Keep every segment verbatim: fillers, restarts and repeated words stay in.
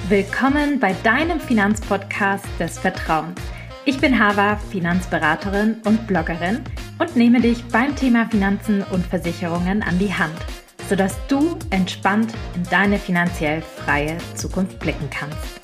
Willkommen bei deinem Finanzpodcast des Vertrauens. Ich bin Hava, Finanzberaterin und Bloggerin und nehme dich beim Thema Finanzen und Versicherungen an die Hand, sodass du entspannt in deine finanziell freie Zukunft blicken kannst.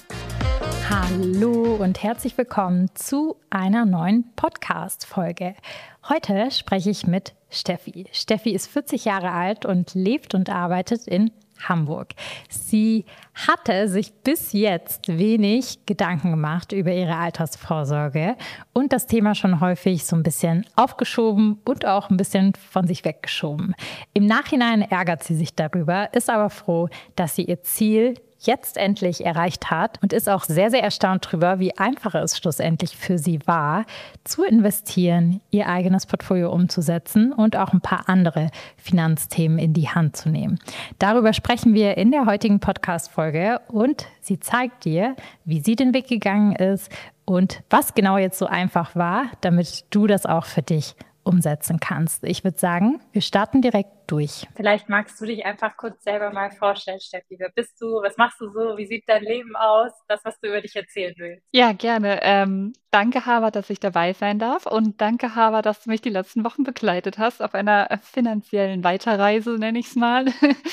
Hallo und herzlich willkommen zu einer neuen Podcast-Folge. Heute spreche ich mit Steffi. Steffi ist vierzig Jahre alt und lebt und arbeitet in Hamburg. Sie hatte sich bis jetzt wenig Gedanken gemacht über ihre Altersvorsorge und das Thema schon häufig so ein bisschen aufgeschoben und auch ein bisschen von sich weggeschoben. Im Nachhinein ärgert sie sich darüber, ist aber froh, dass sie ihr Ziel jetzt endlich erreicht hat und ist auch sehr, sehr erstaunt darüber, wie einfach es schlussendlich für sie war, zu investieren, ihr eigenes Portfolio umzusetzen und auch ein paar andere Finanzthemen in die Hand zu nehmen. Darüber sprechen wir in der heutigen Podcast-Folge und sie zeigt dir, wie sie den Weg gegangen ist und was genau jetzt so einfach war, damit du das auch für dich umsetzen kannst. Ich würde sagen, wir starten direkt durch. Vielleicht magst du dich einfach kurz selber mal vorstellen, Steffi. Wer bist du? Was machst du so? Wie sieht dein Leben aus? Das, was du über dich erzählen willst. Ja, gerne. Ähm, danke, Hava, dass ich dabei sein darf. Und danke, Hava, dass du mich die letzten Wochen begleitet hast auf einer äh, finanziellen Weiterreise, nenne ich es mal.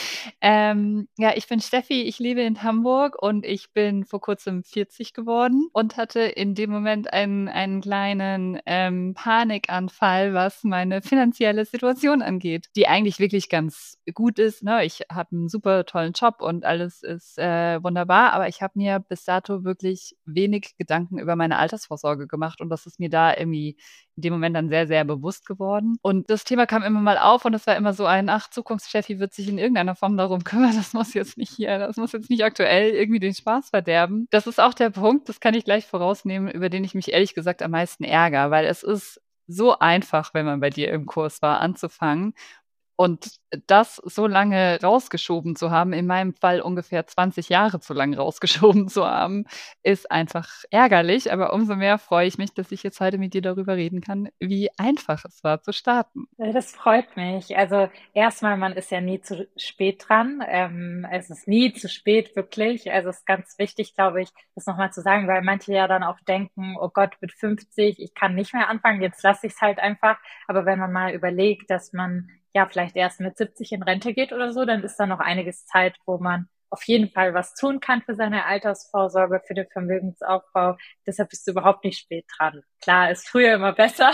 ähm, ja, ich bin Steffi, ich lebe in Hamburg und ich bin vor kurzem vierzig geworden und hatte in dem Moment einen, einen kleinen ähm, Panikanfall, was meine finanzielle Situation angeht, die eigentlich wirklich ganz gut ist. Ne? Ich habe einen super tollen Job und alles ist äh, wunderbar, aber ich habe mir bis dato wirklich wenig Gedanken über meine Altersvorsorge gemacht und das ist mir da irgendwie in dem Moment dann sehr, sehr bewusst geworden. Und das Thema kam immer mal auf und es war immer so ein, ach, Zukunftscheffi wird sich in irgendeiner Form darum kümmern, das muss jetzt nicht hier, das muss jetzt nicht aktuell irgendwie den Spaß verderben. Das ist auch der Punkt, das kann ich gleich vorausnehmen, über den ich mich ehrlich gesagt am meisten ärgere, weil es ist so einfach, wenn man bei dir im Kurs war, anzufangen. Und das so lange rausgeschoben zu haben, in meinem Fall ungefähr zwanzig Jahre zu lang rausgeschoben zu haben, ist einfach ärgerlich. Aber umso mehr freue ich mich, dass ich jetzt heute mit dir darüber reden kann, wie einfach es war zu starten. Das freut mich. Also erstmal, man ist ja nie zu spät dran. Ähm, es ist nie zu spät, wirklich. Also es ist ganz wichtig, glaube ich, das nochmal zu sagen, weil manche ja dann auch denken, oh Gott, mit fünfzig, ich kann nicht mehr anfangen, jetzt lasse ich es halt einfach. Aber wenn man mal überlegt, dass man ja vielleicht erst mit siebzig in Rente geht oder so, dann ist da noch einiges Zeit, wo man auf jeden Fall was tun kann für seine Altersvorsorge, für den Vermögensaufbau. Deshalb bist du überhaupt nicht spät dran. Klar, ist früher immer besser,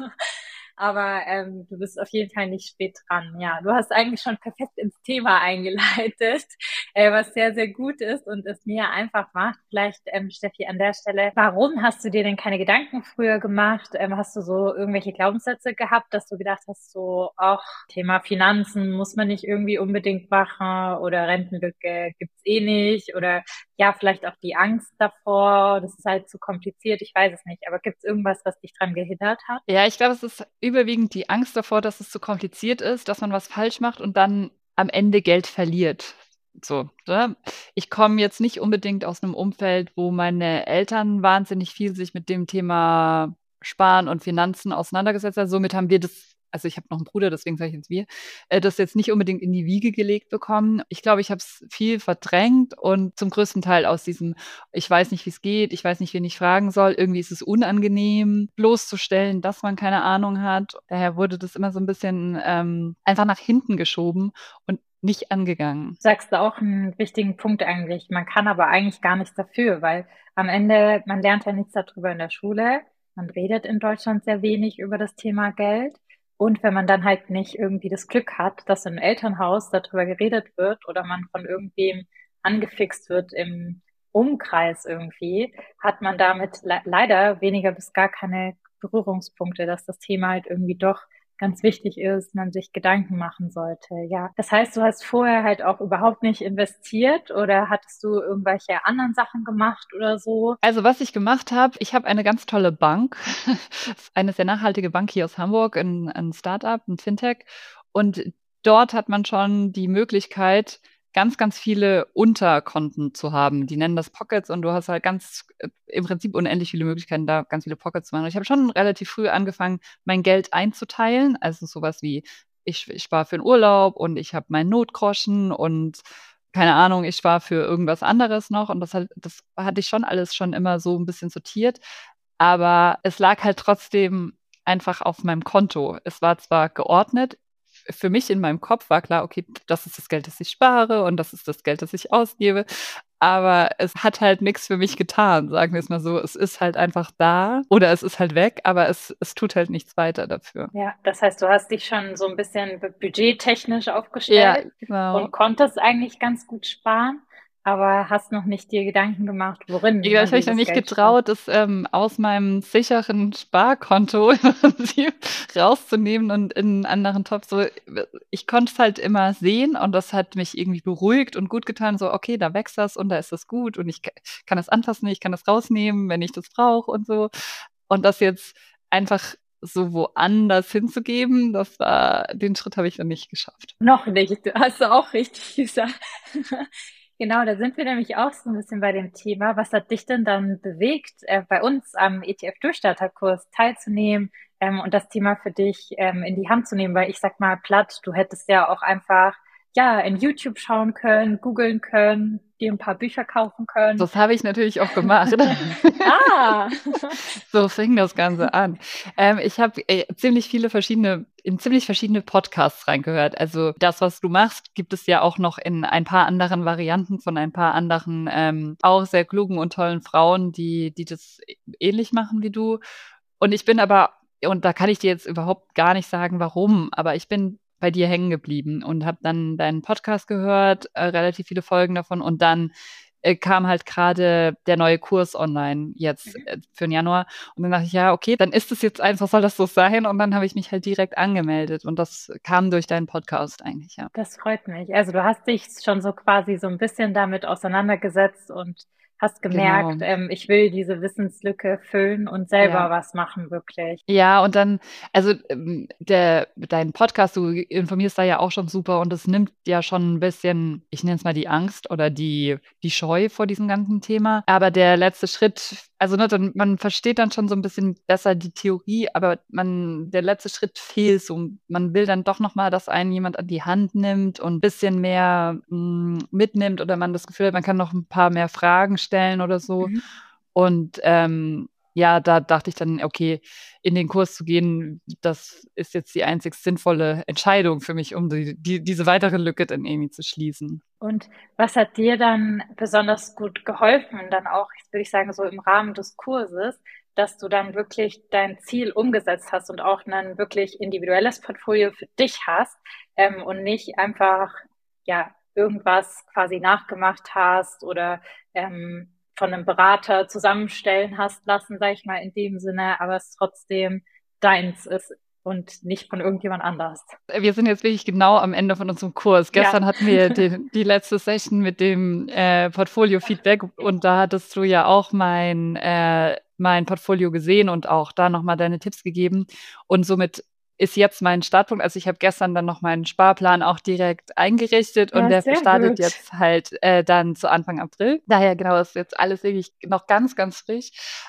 aber ähm, du bist auf jeden Fall nicht spät dran. Ja, du hast eigentlich schon perfekt ins Thema eingeleitet, äh, was sehr, sehr gut ist und es mir einfach macht. Vielleicht, ähm, Steffi, an der Stelle, warum hast du dir denn keine Gedanken früher gemacht? Ähm, hast du so irgendwelche Glaubenssätze gehabt, dass du gedacht hast, so auch Thema Finanzen muss man nicht irgendwie unbedingt machen oder Rentenlücke gibt's eh nicht oder ja, vielleicht auch die Angst davor, das ist halt zu kompliziert, ich weiß es nicht. Aber gibt es irgendwas, was dich dran gehindert hat? Ja, ich glaube, es ist überwiegend die Angst davor, dass es zu kompliziert ist, dass man was falsch macht und dann am Ende Geld verliert. So, ne? Ich komme jetzt nicht unbedingt aus einem Umfeld, wo meine Eltern wahnsinnig viel sich mit dem Thema Sparen und Finanzen auseinandergesetzt haben. Somit haben wir das, also ich habe noch einen Bruder, deswegen sage ich jetzt wir, äh, das jetzt nicht unbedingt in die Wiege gelegt bekommen. Ich glaube, ich habe es viel verdrängt und zum größten Teil aus diesem, ich weiß nicht, wie es geht, ich weiß nicht, wen ich fragen soll. Irgendwie ist es unangenehm, bloßzustellen, dass man keine Ahnung hat. Daher wurde das immer so ein bisschen ähm, einfach nach hinten geschoben und nicht angegangen. Du sagst auch einen wichtigen Punkt eigentlich. Man kann aber eigentlich gar nichts dafür, weil am Ende, man lernt ja nichts darüber in der Schule. Man redet in Deutschland sehr wenig über das Thema Geld. Und wenn man dann halt nicht irgendwie das Glück hat, dass im Elternhaus darüber geredet wird oder man von irgendwem angefixt wird im Umkreis irgendwie, hat man damit le leider weniger bis gar keine Berührungspunkte, dass das Thema halt irgendwie doch ganz wichtig ist, man sich Gedanken machen sollte. Ja, das heißt, du hast vorher halt auch überhaupt nicht investiert oder hattest du irgendwelche anderen Sachen gemacht oder so? Also was ich gemacht habe, ich habe eine ganz tolle Bank, eine sehr nachhaltige Bank hier aus Hamburg, ein, ein Startup, ein Fintech. Und dort hat man schon die Möglichkeit, ganz, ganz viele Unterkonten zu haben. Die nennen das Pockets und du hast halt ganz äh, im Prinzip unendlich viele Möglichkeiten, da ganz viele Pockets zu machen. Und ich habe schon relativ früh angefangen, mein Geld einzuteilen. Also sowas wie, ich, ich spare für den Urlaub und ich habe meinen Notgroschen und keine Ahnung, ich spare für irgendwas anderes noch und das, halt, das hatte ich schon alles schon immer so ein bisschen sortiert, aber es lag halt trotzdem einfach auf meinem Konto. Es war zwar geordnet, für mich in meinem Kopf war klar, okay, das ist das Geld, das ich spare und das ist das Geld, das ich ausgebe. Aber es hat halt nichts für mich getan, sagen wir es mal so. Es ist halt einfach da oder es ist halt weg, aber es, es tut halt nichts weiter dafür. Ja, das heißt, du hast dich schon so ein bisschen bu- budgettechnisch Ja, aufgestellt genau. und konntest eigentlich ganz gut sparen, aber hast noch nicht dir Gedanken gemacht, worin Ja, ich man habe mich noch dieses nicht Geld steckt. getraut, das ähm, aus meinem sicheren Sparkonto im Prinzip rauszunehmen und in einen anderen Topf. So, ich konnte es halt immer sehen und das hat mich irgendwie beruhigt und gut getan. So, okay, da wächst das und da ist das gut und ich ka- kann das anfassen, ich kann das rausnehmen, wenn ich das brauche und so. Und das jetzt einfach so woanders hinzugeben, das war, den Schritt habe ich dann nicht geschafft. Noch nicht, du hast du auch richtig gesagt. Genau, da sind wir nämlich auch so ein bisschen bei dem Thema. Was hat dich denn dann bewegt, äh, bei uns am E T F-Durchstarterkurs teilzunehmen, ähm, und das Thema für dich ähm, in die Hand zu nehmen? Weil ich sag mal platt, du hättest ja auch einfach ja in YouTube schauen können, googeln können, dir ein paar Bücher kaufen können. Das habe ich natürlich auch gemacht. Ah, So fing das Ganze an. Ähm, ich habe äh, ziemlich viele verschiedene, in ziemlich verschiedene Podcasts reingehört. Also das, was du machst, gibt es ja auch noch in ein paar anderen Varianten von ein paar anderen ähm, auch sehr klugen und tollen Frauen, die, die das ähnlich machen wie du. Und ich bin aber, und da kann ich dir jetzt überhaupt gar nicht sagen, warum, aber ich bin bei dir hängen geblieben und habe dann deinen Podcast gehört, äh, relativ viele Folgen davon und dann äh, kam halt gerade der neue Kurs online jetzt äh, für den Januar. Und dann dachte ich, ja, okay, dann ist es jetzt einfach, soll das so sein? Und dann habe ich mich halt direkt angemeldet. Und das kam durch deinen Podcast eigentlich, ja. das freut mich. Also du hast dich schon so quasi so ein bisschen damit auseinandergesetzt und hast gemerkt, Genau. ähm, ich will diese Wissenslücke füllen und Ja. selber was machen, wirklich. Ja, und dann, also ähm, der, dein Podcast, du informierst da ja auch schon super und es nimmt ja schon ein bisschen, ich nenne es mal die Angst oder die, die Scheu vor diesem ganzen Thema. Aber der letzte Schritt, also ne, dann, man versteht dann schon so ein bisschen besser die Theorie, aber man, der letzte Schritt fehlt so. Man will dann doch nochmal, dass einen jemand an die Hand nimmt und ein bisschen mehr mh, mitnimmt oder man das Gefühl hat, man kann noch ein paar mehr Fragen stellen oder so. Mhm. Und ähm, ja, da dachte ich dann, okay, in den Kurs zu gehen, das ist jetzt die einzig sinnvolle Entscheidung für mich, um die, die, diese weitere Lücke dann irgendwie zu schließen. Und was hat dir dann besonders gut geholfen, dann auch, würde ich sagen, so im Rahmen des Kurses, dass du dann wirklich dein Ziel umgesetzt hast und auch ein wirklich individuelles Portfolio für dich hast, ähm, und nicht einfach ja irgendwas quasi nachgemacht hast oder ähm, von einem Berater zusammenstellen hast lassen, sage ich mal in dem Sinne, aber es trotzdem deins ist und nicht von irgendjemand anders. Wir sind jetzt wirklich genau am Ende von unserem Kurs. Ja. Gestern hatten wir die, die letzte Session mit dem äh, Portfolio-Feedback und da hattest du ja auch mein, äh, mein Portfolio gesehen und auch da nochmal deine Tipps gegeben. Und somit ist jetzt mein Startpunkt. Also ich habe gestern dann noch meinen Sparplan auch direkt eingerichtet und Ja, der sehr startet gut. jetzt halt äh, dann zu Anfang April. Daher genau ist jetzt alles wirklich noch ganz, ganz frisch.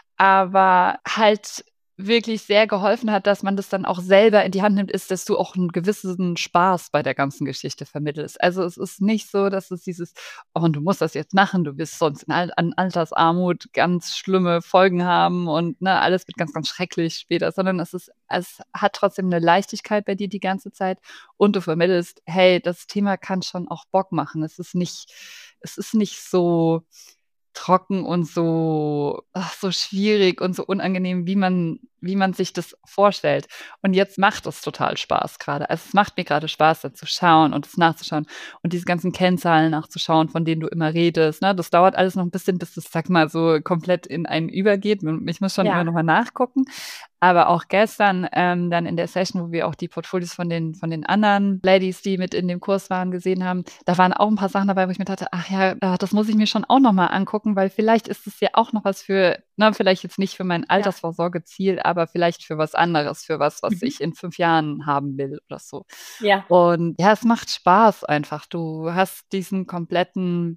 Aber halt wirklich sehr geholfen hat, dass man das dann auch selber in die Hand nimmt, ist, dass du auch einen gewissen Spaß bei der ganzen Geschichte vermittelst. Also es ist nicht so, dass es dieses, oh, und du musst das jetzt machen, du wirst sonst in Al an Altersarmut ganz schlimme Folgen haben und ne, alles wird ganz, ganz schrecklich später, sondern es ist, es hat trotzdem eine Leichtigkeit bei dir die ganze Zeit und du vermittelst, hey, das Thema kann schon auch Bock machen. Es ist nicht, es ist nicht so trocken und so, ach, so schwierig und so unangenehm, wie man, wie man sich das vorstellt. Und jetzt macht es total Spaß gerade. Also es macht mir gerade Spaß, da zu schauen und es nachzuschauen und diese ganzen Kennzahlen nachzuschauen, von denen du immer redest. Ne? Das dauert alles noch ein bisschen, bis das, sag mal, so komplett in einen übergeht. Ich muss schon Ja. immer noch mal nachgucken. Aber auch gestern ähm, dann in der Session, wo wir auch die Portfolios von den, von den anderen Ladies, die mit in dem Kurs waren, gesehen haben, da waren auch ein paar Sachen dabei, wo ich mir dachte, ach ja, äh, das muss ich mir schon auch nochmal angucken, weil vielleicht ist es ja auch noch was für, na, vielleicht jetzt nicht für mein Altersvorsorgeziel, aber vielleicht für was anderes, für was, was Mhm. ich in fünf Jahren haben will oder so. Ja. Und ja, es macht Spaß einfach. Du hast diesen kompletten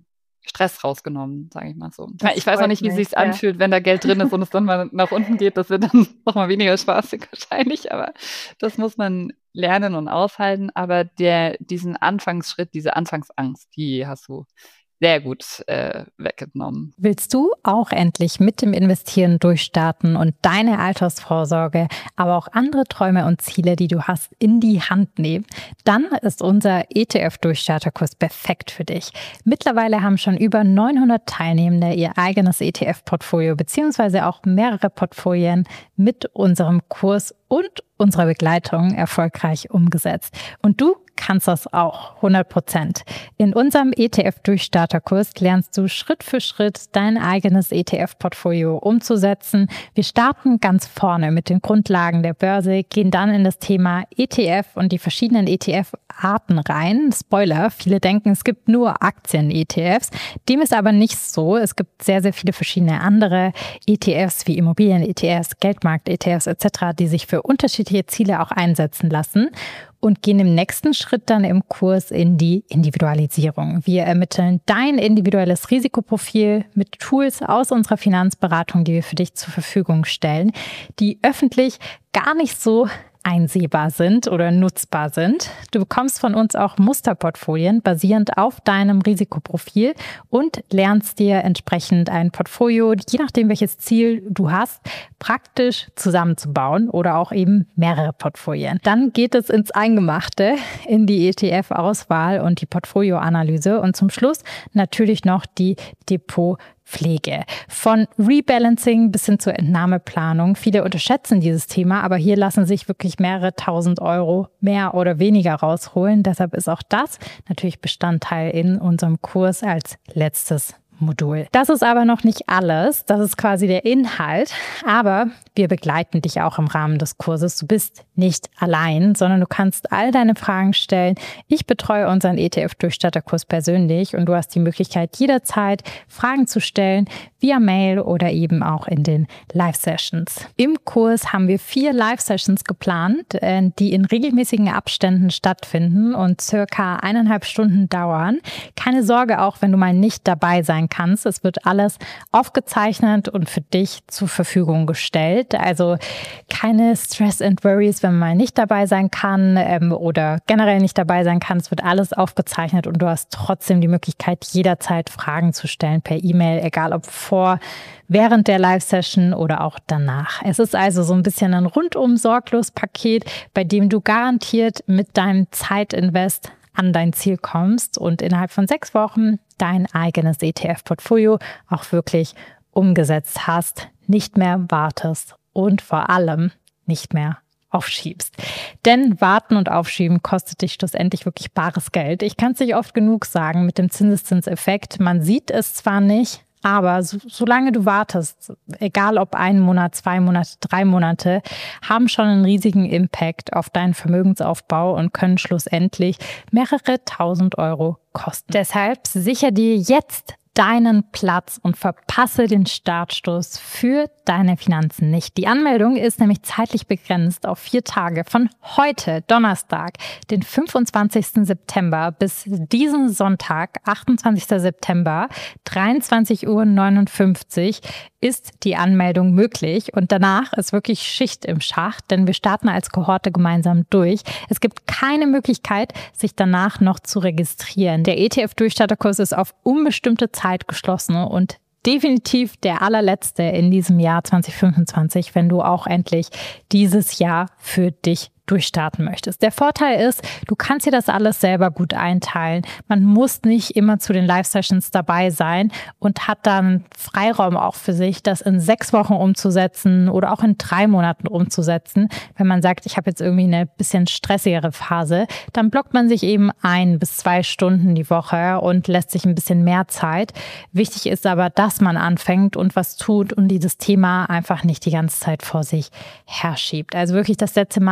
Stress rausgenommen, sage ich mal so. Das Ich weiß auch freut nicht, wie es mich, sich ja. anfühlt, wenn da Geld drin ist und es dann mal nach unten geht. Das wird dann nochmal weniger spaßig wahrscheinlich, aber das muss man lernen und aushalten. Aber der, diesen Anfangsschritt, diese Anfangsangst, die hast du sehr gut äh, weggenommen. Willst du auch endlich mit dem Investieren durchstarten und deine Altersvorsorge, aber auch andere Träume und Ziele, die du hast, in die Hand nehmen? Dann ist unser E T F-Durchstarterkurs perfekt für dich. Mittlerweile haben schon über neunhundert Teilnehmende ihr eigenes E T F-Portfolio beziehungsweise auch mehrere Portfolien mit unserem Kurs und unserer Begleitung erfolgreich umgesetzt. Und du kannst das auch, hundert Prozent. In unserem E T F-Durchstarterkurs lernst du Schritt für Schritt dein eigenes E T F-Portfolio umzusetzen. Wir starten ganz vorne mit den Grundlagen der Börse, gehen dann in das Thema E T F und die verschiedenen E T F-Arten rein. Spoiler, viele denken, es gibt nur Aktien-E T Fs. Dem ist aber nicht so. Es gibt sehr, sehr viele verschiedene andere E T Fs wie Immobilien-E T Fs, Geldmarkt-E T Fs et cetera, die sich für unterschiedliche Ziele auch einsetzen lassen. Und gehen im nächsten Schritt dann im Kurs in die Individualisierung. Wir ermitteln dein individuelles Risikoprofil mit Tools aus unserer Finanzberatung, die wir für dich zur Verfügung stellen, die öffentlich gar nicht so einsehbar sind oder nutzbar sind. Du bekommst von uns auch Musterportfolien basierend auf deinem Risikoprofil und lernst dir entsprechend ein Portfolio, je nachdem welches Ziel du hast, praktisch zusammenzubauen oder auch eben mehrere Portfolien. Dann geht es ins Eingemachte, in die E T F-Auswahl und die Portfolioanalyse und zum Schluss natürlich noch die Depot Pflege. Von Rebalancing bis hin zur Entnahmeplanung. Viele unterschätzen dieses Thema, aber hier lassen sich wirklich mehrere tausend Euro mehr oder weniger rausholen. Deshalb ist auch das natürlich Bestandteil in unserem Kurs als letztes Modul. Das ist aber noch nicht alles. Das ist quasi der Inhalt. Aber wir begleiten dich auch im Rahmen des Kurses. Du bist nicht allein, sondern du kannst all deine Fragen stellen. Ich betreue unseren E T F-Durchstarterkurs persönlich und du hast die Möglichkeit, jederzeit Fragen zu stellen, via Mail oder eben auch in den Live-Sessions. Im Kurs haben wir vier Live-Sessions geplant, die in regelmäßigen Abständen stattfinden und circa eineinhalb Stunden dauern. Keine Sorge, auch wenn du mal nicht dabei sein kannst. Es wird alles aufgezeichnet und für dich zur Verfügung gestellt. Also keine Stress and Worries, wenn man mal nicht dabei sein kann ähm, oder generell nicht dabei sein kann. Es wird alles aufgezeichnet und du hast trotzdem die Möglichkeit, jederzeit Fragen zu stellen per E-Mail, egal ob vor, während der Live-Session oder auch danach. Es ist also so ein bisschen ein rundum sorglos Paket, bei dem du garantiert mit deinem Zeitinvest an dein Ziel kommst und innerhalb von sechs Wochen dein eigenes E T F-Portfolio auch wirklich umgesetzt hast, nicht mehr wartest und vor allem nicht mehr aufschiebst. Denn warten und aufschieben kostet dich schlussendlich wirklich bares Geld. Ich kann es nicht oft genug sagen mit dem Zinseszinseffekt. Man sieht es zwar nicht, aber so, solange du wartest, egal ob ein Monat, zwei Monate, drei Monate, haben schon einen riesigen Impact auf deinen Vermögensaufbau und können schlussendlich mehrere tausend Euro kosten. Deshalb sichere dir jetzt deinen Platz und verpasse den Startstoß für deine Finanzen nicht. Die Anmeldung ist nämlich zeitlich begrenzt auf vier Tage von heute, Donnerstag, den fünfundzwanzigsten September bis diesen Sonntag, achtundzwanzigsten September, dreiundzwanzig Uhr neunundfünfzig ist die Anmeldung möglich und danach ist wirklich Schicht im Schacht, denn wir starten als Kohorte gemeinsam durch. Es gibt keine Möglichkeit, sich danach noch zu registrieren. Der E T F-Durchstarterkurs ist auf unbestimmte Zeit geschlossen und definitiv der allerletzte in diesem Jahr zwanzig fünfundzwanzig, wenn du auch endlich dieses Jahr für dich durchstarten möchtest. Der Vorteil ist, du kannst dir das alles selber gut einteilen. Man muss nicht immer zu den Live-Sessions dabei sein und hat dann Freiraum auch für sich, das in sechs Wochen umzusetzen oder auch in drei Monaten umzusetzen. Wenn man sagt, ich habe jetzt irgendwie eine bisschen stressigere Phase, dann blockt man sich eben ein bis zwei Stunden die Woche und lässt sich ein bisschen mehr Zeit. Wichtig ist aber, dass man anfängt und was tut und dieses Thema einfach nicht die ganze Zeit vor sich herschiebt. Also wirklich das letzte Mal in die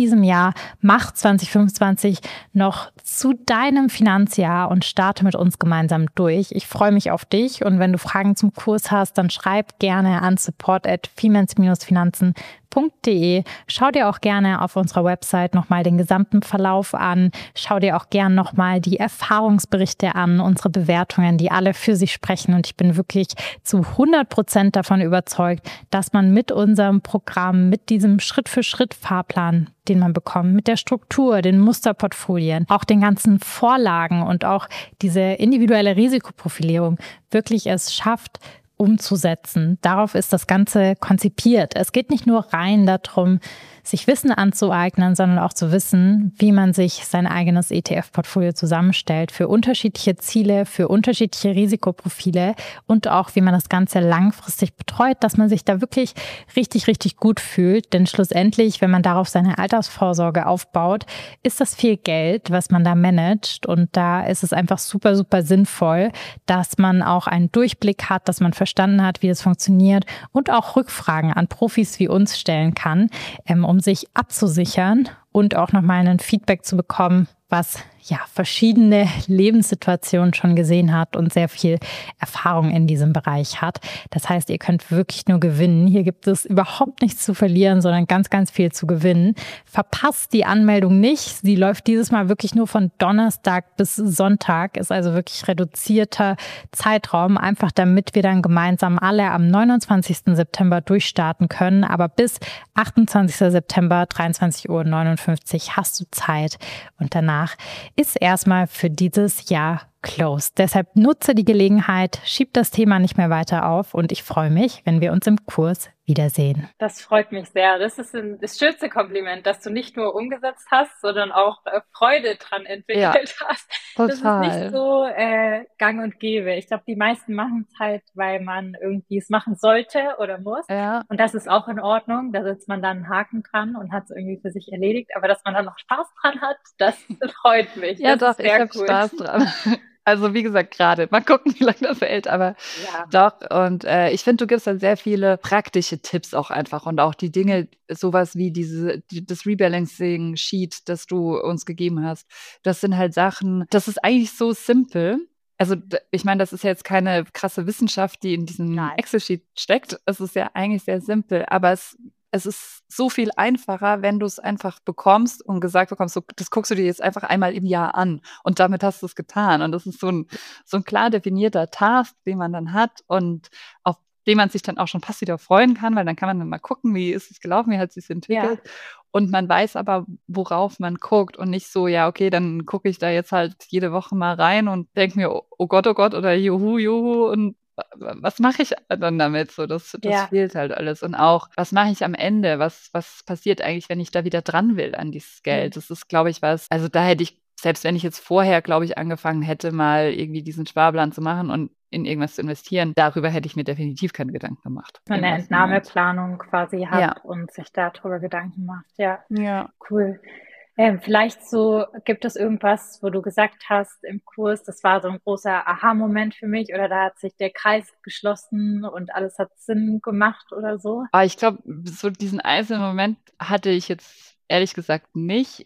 diesem Jahr. Mach zwanzig fünfundzwanzig noch zu deinem Finanzjahr und starte mit uns gemeinsam durch. Ich freue mich auf dich und wenn du Fragen zum Kurs hast, dann schreib gerne an support at femens finanzen punkt de. Schau dir auch gerne auf unserer Website nochmal den gesamten Verlauf an. Schau dir auch gerne nochmal die Erfahrungsberichte an, unsere Bewertungen, die alle für sich sprechen. Und ich bin wirklich zu hundert Prozent davon überzeugt, dass man mit unserem Programm, mit diesem Schritt-für-Schritt-Fahrplan, den man bekommt, mit der Struktur, den Musterportfolien, auch den ganzen Vorlagen und auch diese individuelle Risikoprofilierung wirklich es schafft, umzusetzen. Darauf ist das Ganze konzipiert. Es geht nicht nur rein darum, sich Wissen anzueignen, sondern auch zu wissen, wie man sich sein eigenes E T F-Portfolio zusammenstellt für unterschiedliche Ziele, für unterschiedliche Risikoprofile und auch, wie man das Ganze langfristig betreut, dass man sich da wirklich richtig, richtig gut fühlt. Denn schlussendlich, wenn man darauf seine Altersvorsorge aufbaut, ist das viel Geld, was man da managt. Und da ist es einfach super, super sinnvoll, dass man auch einen Durchblick hat, dass man verstanden hat, wie das funktioniert und auch Rückfragen an Profis wie uns stellen kann, um sich abzusichern und auch nochmal ein Feedback zu bekommen, was ja verschiedene Lebenssituationen schon gesehen hat und sehr viel Erfahrung in diesem Bereich hat. Das heißt, ihr könnt wirklich nur gewinnen. Hier gibt es überhaupt nichts zu verlieren, sondern ganz, ganz viel zu gewinnen. Verpasst die Anmeldung nicht. Sie läuft dieses Mal wirklich nur von Donnerstag bis Sonntag, ist also wirklich reduzierter Zeitraum, einfach damit wir dann gemeinsam alle am neunundzwanzigsten September durchstarten können. Aber bis achtundzwanzigsten September, dreiundzwanzig Uhr neunundfünfzig hast du Zeit und danach ist erstmal für dieses Jahr closed. Deshalb nutze die Gelegenheit, schieb das Thema nicht mehr weiter auf und ich freue mich, wenn wir uns im Kurs wiedersehen. Das freut mich sehr. Das ist ein, das schönste Kompliment, dass du nicht nur umgesetzt hast, sondern auch äh, Freude dran entwickelt Ja, hast. total. Das ist nicht so äh, gang und gäbe. Ich glaube, die meisten machen es halt, weil man irgendwie es machen sollte oder muss. Ja. Und das ist auch in Ordnung. Da setzt man dann einen Haken dran und hat es irgendwie für sich erledigt. Aber dass man dann noch Spaß dran hat, das freut mich. Ja, das doch, ich habe cool. Spaß dran. Also wie gesagt, gerade. Mal gucken, wie lange das hält, aber ja. Doch. Und äh, ich finde, du gibst dann sehr viele praktische Tipps auch einfach und auch die Dinge, sowas wie diese die, das Rebalancing-Sheet, das du uns gegeben hast. Das sind halt Sachen, das ist eigentlich so simpel. Also ich meine, das ist ja jetzt keine krasse Wissenschaft, die in diesem Nein. Excel-Sheet steckt. Es ist ja eigentlich sehr simpel, aber es Es ist so viel einfacher, wenn du es einfach bekommst und gesagt bekommst, so, das guckst du dir jetzt einfach einmal im Jahr an und damit hast du es getan. Und das ist so ein, so ein klar definierter Task, den man dann hat und auf den man sich dann auch schon fast wieder freuen kann, weil dann kann man dann mal gucken, wie ist es gelaufen, wie hat es sich entwickelt. Ja. Und man weiß aber, worauf man guckt und nicht so, ja, okay, dann gucke ich da jetzt halt jede Woche mal rein und denke mir, oh Gott, oh Gott oder juhu, juhu und was mache ich dann damit? So, das, das ja. fehlt halt alles. Und auch, was mache ich am Ende? Was, was passiert eigentlich, wenn ich da wieder dran will an dieses Geld? Das ist, glaube ich, was, also da hätte ich, selbst wenn ich jetzt vorher, glaube ich, angefangen hätte, mal irgendwie diesen Sparplan zu machen und in irgendwas zu investieren, darüber hätte ich mir definitiv keine Gedanken gemacht. Eine Entnahmeplanung quasi hat ja. und sich darüber Gedanken macht. Ja, ja. Cool. Ähm, vielleicht so, gibt es irgendwas, wo du gesagt hast im Kurs, das war so ein großer Aha-Moment für mich oder da hat sich der Kreis geschlossen und alles hat Sinn gemacht oder so? Aber ich glaube, so diesen einzelnen Moment hatte ich jetzt ehrlich gesagt nicht.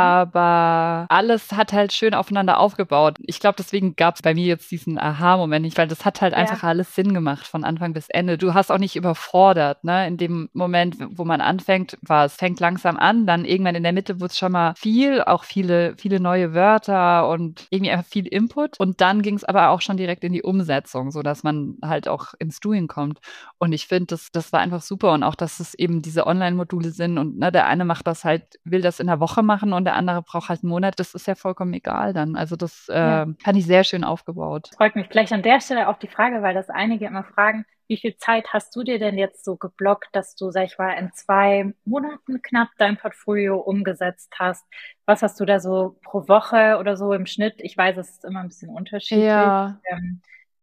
Aber alles hat halt schön aufeinander aufgebaut. Ich glaube, deswegen gab es bei mir jetzt diesen Aha-Moment nicht, weil das hat halt ja. einfach alles Sinn gemacht von Anfang bis Ende. Du hast auch nicht überfordert, ne? In dem Moment, wo man anfängt, war es fängt langsam an, dann irgendwann in der Mitte wurde es schon mal viel, auch viele, viele neue Wörter und irgendwie einfach viel Input. Und dann ging es aber auch schon direkt in die Umsetzung, sodass man halt auch ins Doing kommt. Und ich finde, das, das war einfach super. Und auch, dass es eben diese Online-Module sind und ne, der eine macht das halt, will das in der Woche machen und der andere braucht halt einen Monat, das ist ja vollkommen egal dann. Also das äh, ja. fand ich sehr schön aufgebaut. Freut mich. Vielleicht an der Stelle auch die Frage, weil das einige immer fragen, wie viel Zeit hast du dir denn jetzt so geblockt, dass du, sag ich mal, in zwei Monaten knapp dein Portfolio umgesetzt hast? Was hast du da so pro Woche oder so im Schnitt? Ich weiß, es ist immer ein bisschen unterschiedlich. Ja. Ähm,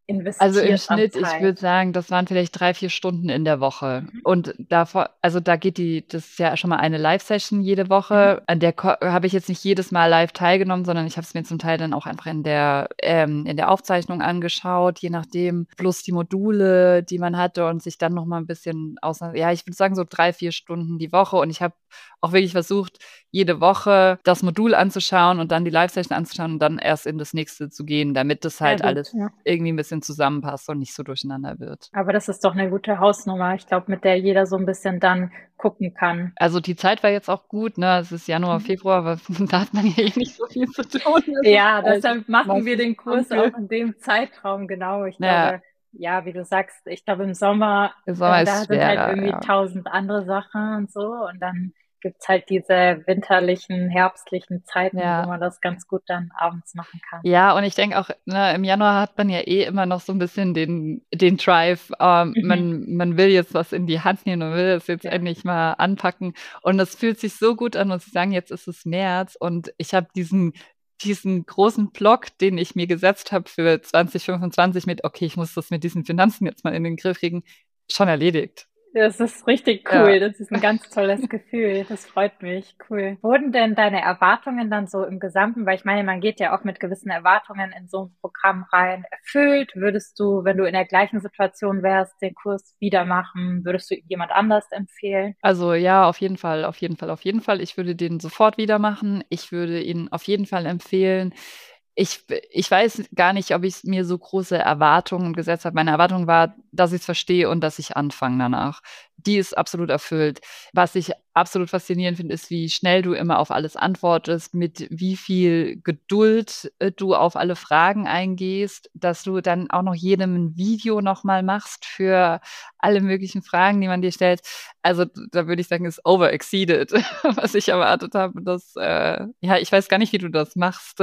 Also im investiert an Schnitt, ich Zeit? würde sagen, das waren vielleicht drei, vier Stunden in der Woche. Mhm. Und davor also da geht die das ist ja schon mal eine Live-Session jede Mhm. Woche. An der ko habe ich jetzt nicht jedes Mal live teilgenommen, sondern ich habe es mir zum Teil dann auch einfach in der ähm, in der Aufzeichnung angeschaut, je nachdem, plus die Module, die man hatte und sich dann noch mal 'n bisschen auseina ja, ich würde sagen, so drei, vier Stunden die Woche. Und ich habe auch wirklich versucht, jede Woche das Modul anzuschauen und dann die Live-Session anzuschauen und dann erst in das nächste zu gehen, damit das Sehr halt gut, alles ja. irgendwie 'n bisschen zusammenpasst und nicht so durcheinander wird. Aber das ist doch 'ne gute Hausnummer. Ich glaube, mit der jeder so 'n bisschen dann gucken kann. Also, die Zeit war jetzt auch gut, ne? Es ist Januar, Mhm. Februar, aber da hat man ja eh nicht so viel zu tun. Es ist Ja, kalt, es deshalb ist machen wir meistens den Kurs dunkel. auch in dem Zeitraum, genau. Ich Ja. glaube, ja, wie du sagst, ich glaube, im Sommer, Im Sommer äh, ist da sind halt schwerer, irgendwie ja. tausend andere Sachen und so. Und dann gibt's halt diese winterlichen, herbstlichen Zeiten, wo Ja. man das ganz gut dann abends machen kann. Ja, und ich denke auch, ne, im Januar hat man ja eh immer noch so 'n bisschen den den Drive, ähm, Mhm. man man will jetzt was in die Hand nehmen und will es jetzt Ja. endlich mal anpacken. Und das fühlt sich so gut an, muss ich sagen. Jetzt ist es März und ich habe diesen diesen großen Block, den ich mir gesetzt habe für zwanzig fünfundzwanzig mit: „Okay, ich muss das mit diesen Finanzen jetzt mal in den Griff kriegen“, schon erledigt. Das ist richtig Ja. cool. Das ist 'n ganz tolles Gefühl. Das freut mich. Cool. Wurden denn deine Erwartungen dann so im Gesamten weil ich meine, man geht ja auch mit gewissen Erwartungen in so 'n Programm rein, erfüllt? Würdest du, wenn du in der gleichen Situation wärst, den Kurs wieder machen? Würdest du ihn jemand anders empfehlen? Also ja, auf jeden Fall, auf jeden Fall, auf jeden Fall. Ich würde den sofort wieder machen. Ich würde ihn auf jeden Fall empfehlen. Ich w ich weiß gar nicht, ob ich mir so große Erwartungen gesetzt habe. Meine Erwartung war, dass ich's verstehe und dass ich anfange danach. Die ist absolut erfüllt. Was ich absolut faszinierend finde, ist, wie schnell du immer auf alles antwortest, mit wie viel Geduld, äh, du auf alle Fragen eingehst, dass du dann auch noch jedem 'n Video noch mal machst für alle möglichen Fragen, die man dir stellt. Also, d da würde ich sagen, ist over exceeded, was ich erwartet habe. Das, äh ja, ich weiß gar nicht, wie du das machst,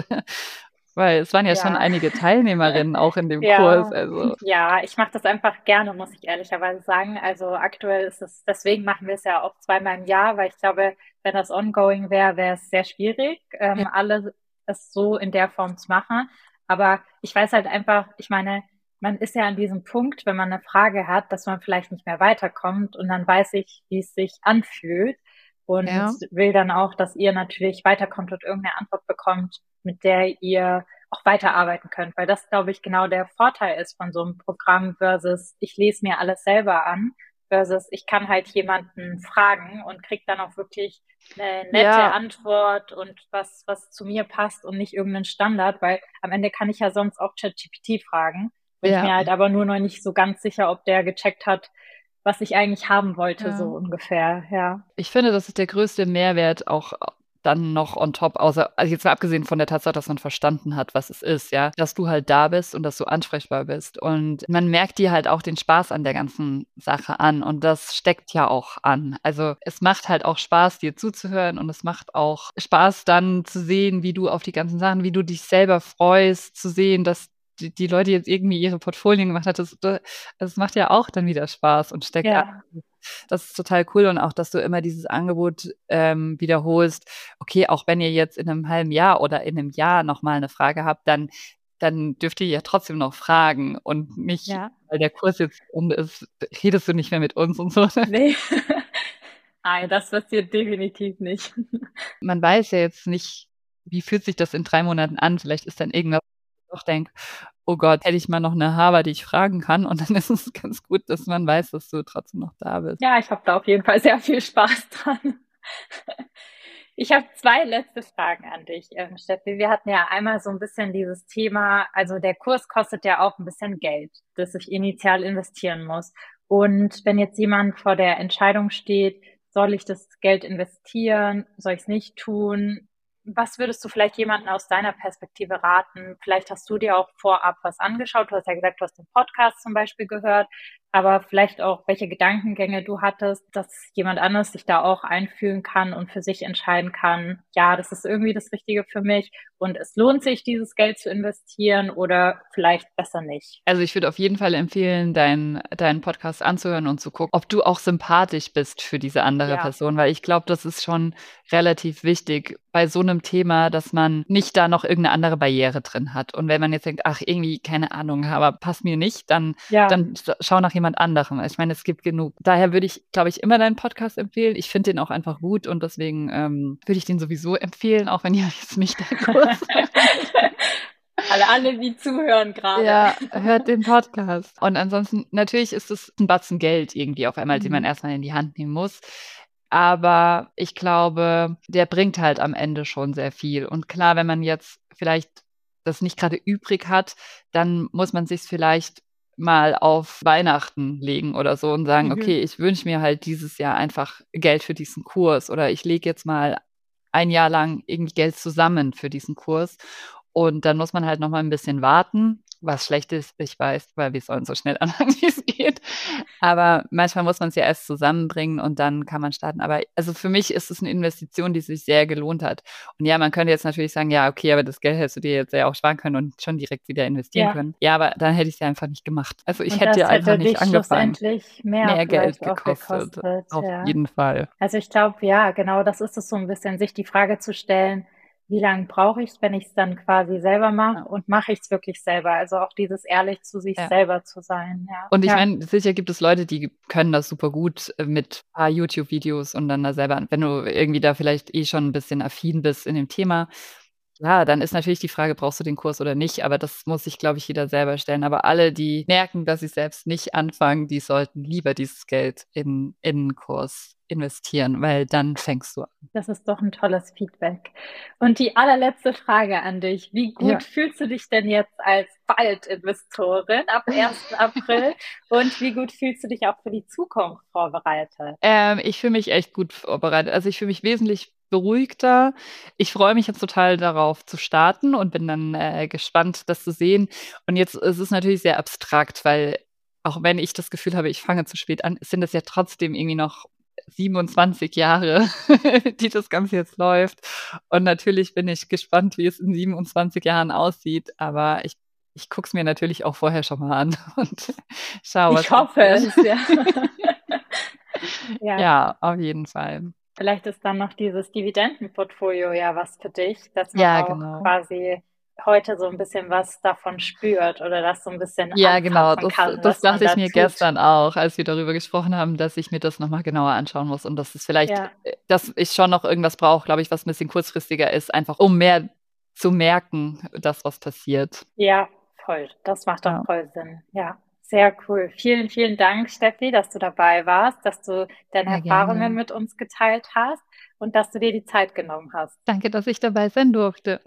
weil es waren ja schon Ja. einige Teilnehmerinnen auch in dem Kurs, Ja. also Ja, ich mache das einfach gerne, muss ich ehrlicherweise sagen. Also, aktuell ist es deswegen machen wir's ja auch zweimal im Jahr, weil ich glaube, wenn das ongoing wäre, wäre es sehr schwierig, Ja. ähm, alle es so in der Form zu machen. Aber ich weiß halt einfach ich meine, man ist ja an diesem Punkt, wenn man 'ne Frage hat, dass man vielleicht nicht mehr weiterkommt und dann weiß ich, wie's sich anfühlt und Ja. will dann auch, dass ihr natürlich weiterkommt und irgend 'ne Antwort bekommt, mit der ihr auch weiterarbeiten könnt, weil das, glaube ich, genau der Vorteil ist von so 'nem Programm versus ich lese mir alles selber an, versus ich kann halt jemanden fragen und kriege dann auch wirklich 'ne nette Ja. Antwort und was was zu mir passt und nicht irgend 'nen Standard, weil am Ende kann ich ja sonst auch ChatGPT fragen. Bin ich Ja. mir halt aber nur noch nicht so ganz sicher, ob der gecheckt hat, was ich eigentlich haben wollte, so Ja. ungefähr, ja. Ich finde, das ist der größte Mehrwert auch dann noch on top, außer also jetzt mal abgesehen von der Tatsache, dass man verstanden hat, was es ist, ja, dass du halt da bist und dass du ansprechbar bist. Und man merkt dir halt auch den Spaß an der ganzen Sache an und das steckt ja auch an. Also, es macht halt auch Spaß, dir zuzuhören und es macht auch Spaß, dann zu sehen, wie du auf die ganzen Sachen wie du dich selber freust, zu sehen, dass die die Leute jetzt irgendwie ihre Portfolien gemacht hat. Das d das macht ja auch dann wieder Spaß und steckt an. Ja. Das ist total cool und auch, dass du immer dieses Angebot, ähm, wiederholst. Okay, auch wenn ihr jetzt in 'nem halben Jahr oder in 'nem Jahr noch mal 'ne Frage habt, dann dann dürft ihr ja trotzdem noch fragen und nicht, Ja. weil der Kurs jetzt zu Ende ist, redest du nicht mehr mit uns und so. Ne. Nein, das passiert definitiv nicht. Man weiß ja jetzt nicht, wie fühlt sich das in drei Monaten an? Vielleicht ist dann irgendwas, wo ich doch denke: „Oh Gott, hätte ich mal noch 'ne Haver, die ich fragen kann.“ Und dann ist es ganz gut, dass man weiß, dass du trotzdem noch da bist. Ja, ich habe da auf jeden Fall sehr viel Spaß dran. Ich habe zwei letzte Fragen an dich, ähm, Steffi. Wir hatten ja einmal so 'n bisschen dieses Thema also, der Kurs kostet ja auch 'n bisschen Geld, das ich initial investieren muss. Und wenn jetzt jemand vor der Entscheidung steht: „Soll ich das Geld investieren? Soll ich's nicht tun?“ Was würdest du vielleicht jemanden aus deiner Perspektive raten? Vielleicht hast du dir auch vorab was angeschaut. Du hast ja gesagt, du hast den Podcast zum Beispiel gehört. aber vielleicht auch, welche Gedankengänge du hattest, dass jemand anderes sich da auch einfühlen kann und für sich entscheiden kann, ja, das ist irgendwie das Richtige für mich und es lohnt sich, dieses Geld zu investieren oder vielleicht besser nicht. Also ich würde auf jeden Fall empfehlen, deinen deinen Podcast anzuhören und zu gucken, ob du auch sympathisch bist für diese andere Ja. Person, weil ich glaube, das ist schon relativ wichtig bei so einem Thema, dass man nicht da noch irgendeine andere Barriere drin hat. Und wenn man jetzt denkt, ach, irgendwie, keine Ahnung, aber passt mir nicht, dann, Ja. dann schau nach jemand anderem. Ich meine, es gibt genug. Daher würde ich, glaube ich, immer deinen Podcast empfehlen. Ich finde den auch einfach gut und deswegen ähm, würde ich den sowieso empfehlen, auch wenn ihr jetzt nicht der Kurs Alle, alle, die zuhören gerade. Ja, hört den Podcast. Und ansonsten, natürlich ist es ein Batzen Geld irgendwie auf einmal, den man Mhm. erstmal in die Hand nehmen muss. Aber ich glaube, der bringt halt am Ende schon sehr viel. Und klar, wenn man jetzt vielleicht das nicht gerade übrig hat, dann muss man sich vielleicht mal auf Weihnachten legen oder so und sagen, Mhm. okay, ich wünsche mir halt dieses Jahr einfach Geld für diesen Kurs oder ich lege jetzt mal ein Jahr lang irgendwie Geld zusammen für diesen Kurs. Und dann muss man halt noch mal ein bisschen warten, was schlecht ist, ich weiß, weil wir sollen so schnell anfangen, wie es geht. Aber manchmal muss man es ja erst zusammenbringen und dann kann man starten. Aber also für mich ist es eine Investition, die sich sehr gelohnt hat. Und ja, man könnte jetzt natürlich sagen, ja, okay, aber das Geld hättest du dir jetzt ja auch sparen können und schon direkt wieder investieren Ja. können. Ja, aber dann hätte ich es ja einfach nicht gemacht. Also ich Und hätte das ja einfach hätte nicht dich angefangen. schlussendlich mehr, Mehr Geld vielleicht auch gekostet. gekostet. Auf Ja. jeden Fall. Also ich glaube, ja, genau das ist es so ein bisschen, sich die Frage zu stellen, wie lange brauche ich es, wenn ich es dann quasi selber mache Ja. und mache ich es wirklich selber? Also auch dieses ehrlich zu sich Ja. selber zu sein. Ja. Und ich Ja. meine, sicher gibt es Leute, die können das super gut äh, mit ein paar YouTube-Videos und dann da selber, wenn du irgendwie da vielleicht eh schon ein bisschen affin bist in dem Thema, ja, dann ist natürlich die Frage, brauchst du den Kurs oder nicht? Aber das muss sich, glaube ich, jeder selber stellen. Aber alle, die merken, dass sie selbst nicht anfangen, die sollten lieber dieses Geld in, in einen Kurs investieren, weil dann fängst du an. Das ist doch ein tolles Feedback. Und die allerletzte Frage an dich. Wie gut Ja. fühlst du dich denn jetzt als Waldinvestorin ab ersten April? Und wie gut fühlst du dich auch für die Zukunft vorbereitet? Ähm, ich fühle mich echt gut vorbereitet. Also ich fühle mich wesentlich beruhigter. Ich freue mich jetzt total darauf zu starten und bin dann äh, gespannt, das zu sehen. Und jetzt ist es natürlich sehr abstrakt, weil auch wenn ich das Gefühl habe, ich fange zu spät an, sind es ja trotzdem irgendwie noch siebenundzwanzig Jahre, die das Ganze jetzt läuft. Und natürlich bin ich gespannt, wie es in siebenundzwanzig Jahren aussieht. Aber ich, ich gucke es mir natürlich auch vorher schon mal an und schaue, was Ich hoffe passiert. es, ja. Ja. Ja, auf jeden Fall. Vielleicht ist dann noch dieses Dividendenportfolio ja was für dich, dass man Ja, auch genau. quasi heute so ein bisschen was davon spürt oder das so ein bisschen Ja, genau. anfassen Das, kann, das was man dachte ich da mir tut. gestern auch, als wir darüber gesprochen haben, dass ich mir das nochmal genauer anschauen muss und dass es vielleicht, Ja. äh, dass ich schon noch irgendwas brauche, glaube ich, was ein bisschen kurzfristiger ist, einfach um mehr zu merken, dass was passiert. Ja, voll. Das macht doch Ja. voll Sinn. Ja, sehr cool. Vielen, vielen Dank, Steffi, dass du dabei warst, dass du deine Sehr Erfahrungen gerne. mit uns geteilt hast und dass du dir die Zeit genommen hast. Danke, dass ich dabei sein durfte.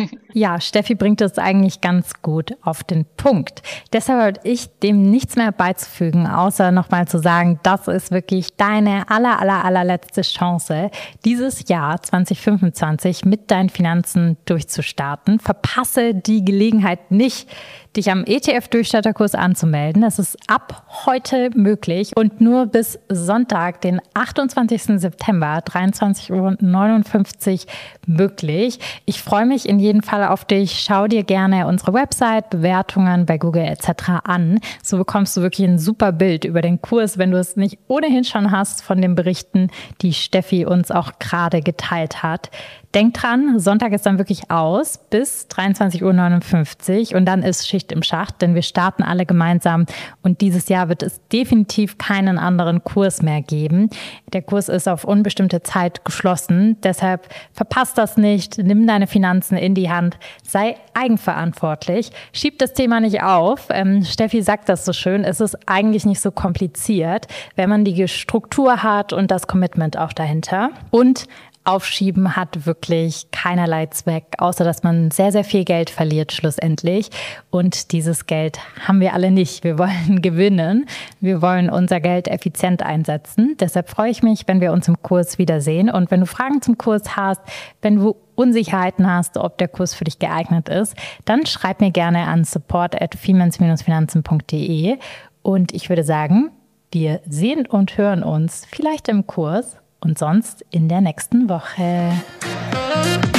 Ja, Steffi bringt es eigentlich ganz gut auf den Punkt. Deshalb habe ich dem nichts mehr beizufügen, außer nochmal zu sagen, das ist wirklich deine aller, aller, allerletzte Chance, dieses Jahr zwanzig fünfundzwanzig mit deinen Finanzen durchzustarten. Verpasse die Gelegenheit nicht, dich am E T F-Durchstarterkurs anzumelden. Das ist ab heute möglich und nur bis Sonntag, den achtundzwanzigsten September, dreiundzwanzig Uhr neunundfünfzig möglich. Ich freue mich in jedem Fall auf dich. Schau dir gerne unsere Website, Bewertungen bei Google et cetera an. So bekommst du wirklich ein super Bild über den Kurs, wenn du es nicht ohnehin schon hast von den Berichten, die Steffi uns auch gerade geteilt hat. Denk dran, Sonntag ist dann wirklich aus bis dreiundzwanzig Uhr neunundfünfzig und dann ist Schicht im Schacht, denn wir starten alle gemeinsam und dieses Jahr wird es definitiv keinen anderen Kurs mehr geben. Der Kurs ist auf unbestimmte Zeit geschlossen, deshalb verpasst das nicht, nimm deine Finanzen in die Hand, sei eigenverantwortlich, schieb das Thema nicht auf. Ähm, Steffi sagt das so schön, es ist eigentlich nicht so kompliziert, wenn man die Struktur hat und das Commitment auch dahinter. Und Aufschieben hat wirklich keinerlei Zweck, außer dass man sehr, sehr viel Geld verliert schlussendlich. Und dieses Geld haben wir alle nicht. Wir wollen gewinnen. Wir wollen unser Geld effizient einsetzen. Deshalb freue ich mich, wenn wir uns im Kurs wiedersehen. Und wenn du Fragen zum Kurs hast, wenn du Unsicherheiten hast, ob der Kurs für dich geeignet ist, dann schreib mir gerne an support at femens Finanzen punkt de. Und ich würde sagen, wir sehen und hören uns vielleicht im Kurs und sonst in der nächsten Woche.